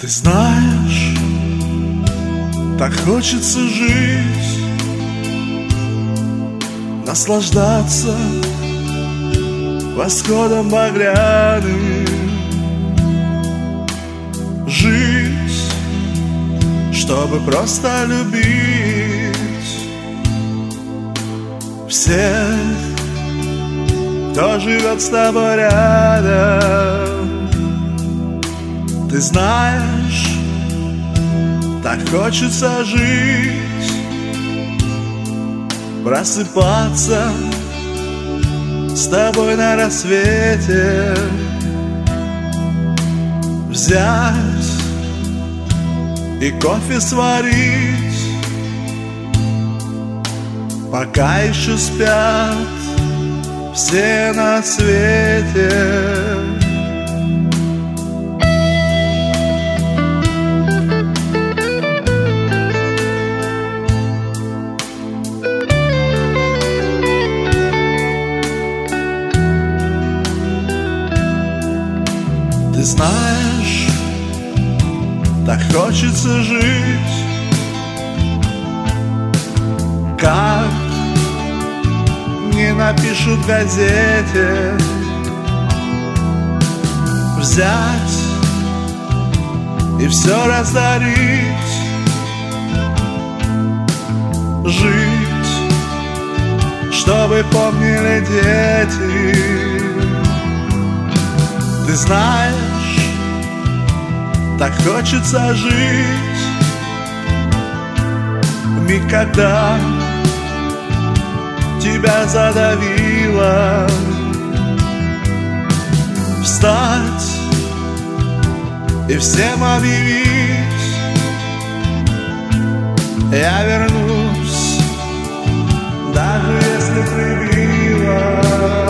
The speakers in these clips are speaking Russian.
Ты знаешь, так хочется жить, наслаждаться восходом багряным, жить, чтобы просто любить всех, кто живет с тобой рядом. Ты знаешь, так хочется жить, просыпаться с тобой на рассвете, взять и кофе сварить, пока еще спят все на свете. Ты знаешь, так хочется жить, как не напишут в газете, взять и все раздарить, жить, чтобы помнили дети. Ты знаешь, так хочется жить в миг, когда тебя задавило, встать и всем объявить: я вернусь, даже если прибило.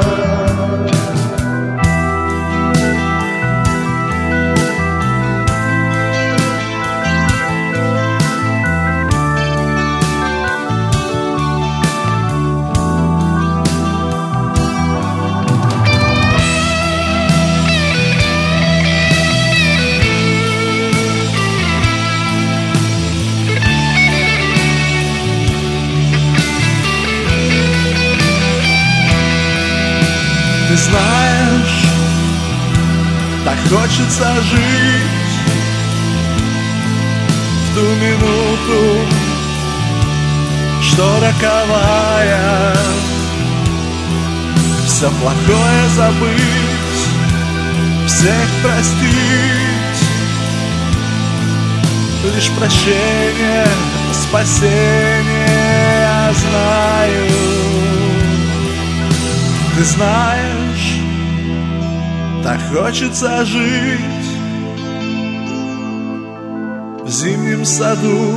Ты знаешь, так хочется жить в ту минуту, что роковая, все плохое забыть, всех простить, лишь прощение, спасение я знаю. Ты знаешь, так хочется жить в зимнем саду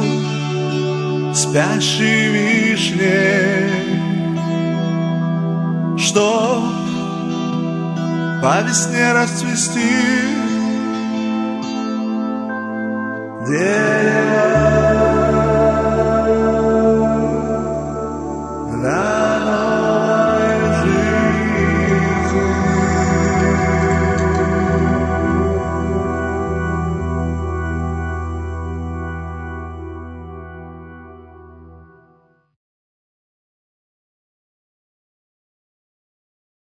спящей вишни, чтоб по весне расцвести.